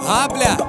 бля?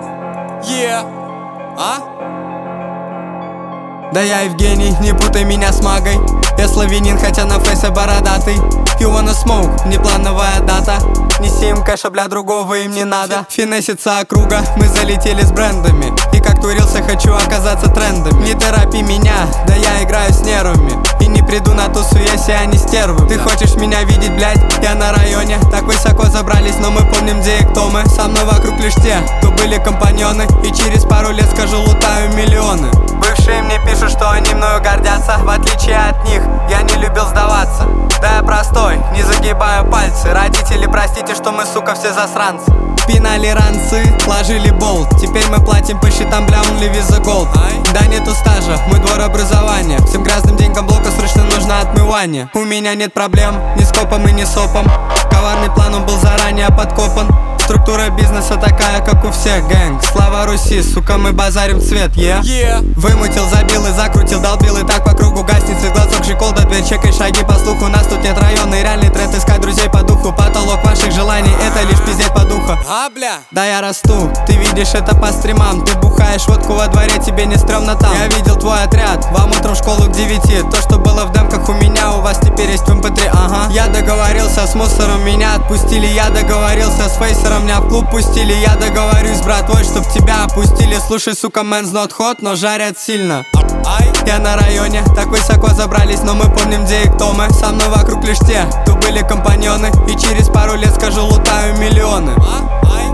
Да я Евгений, не путай меня с магой. Я славянин, хотя на фейсе бородатый. You wanna smoke, неплановая дата. Неси им кэша, бля, другого им не надо. Финесится округа, мы залетели с брендами. И как турился, хочу оказаться трендом. Не торопи меня, да я играю с нервами. И не приду на тусу, если они стервы. Ты хочешь меня видеть, блядь, я на районе. Так высоко забрались, но мы помним, где и кто мы. Со мной вокруг лишь те, кто были компаньоны. И через пару лет скажу, лутаю миллионы. Бывшие мне пишут, что они мною гордятся. В отличие от них, я не любил сдаваться. Да я простой, не загибаю пальцы. Родители, простите, что мы, сука, все засранцы. Пинали ранцы, ложили болт. Теперь мы платим по счетам, бля, only with the gold. Да нету стажа, мой двор образования. Всем грязным деньгам блока срочно нужно отмывание. У меня нет проблем, ни с копом и ни с опом. Коварный план, он был заранее подкопан. Структура бизнеса такая, как у всех, гэнг. Слава Руси, сука, мы базарим цвет, Вымутил, забил и закрутил, долбил и так по кругу гаснет свет. Глазок Жиколда, дверь, чекай шаги по слуху. У нас тут нет районный реальный тренд, искать друзей по духу. Потолок ваших желаний, это лишь пиздеть по духу. Бля. Да я расту, ты видишь это по стримам. Ты бухаешь водку во дворе, тебе не стрёмно там. Я видел твой отряд, вам утром в школу к 9. То, что было в демках у меня, у вас теперь есть в MP3, ага. Я договорился с мусором, меня отпустили. Я договорился с фейсером, меня в клуб пустили. Я договорюсь с братвой, чтоб тебя опустили. Слушай, сука, man's not hot, но жарят сильно. Я на районе, так высоко забрались, но мы помним, где и кто мы. Со мной вокруг лишь те, кто были компаньоны. И через пару лет скажу, лутаю миллионы.